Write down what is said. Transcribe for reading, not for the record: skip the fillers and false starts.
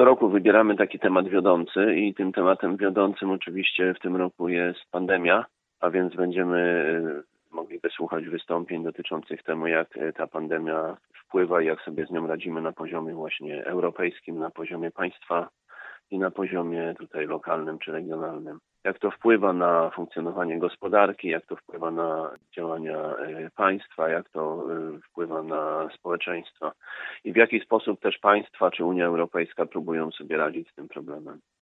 co roku wybieramy taki temat wiodący i tym tematem wiodącym oczywiście w tym roku jest pandemia, a więc będziemy mogli wysłuchać wystąpień dotyczących tego, jak ta pandemia wpływa i jak sobie z nią radzimy na poziomie właśnie europejskim, na poziomie państwa i na poziomie tutaj lokalnym czy regionalnym. Jak to wpływa na funkcjonowanie gospodarki, jak to wpływa na działania państwa, jak to wpływa na społeczeństwo i w jaki sposób też państwa czy Unia Europejska próbują sobie radzić z tym problemem.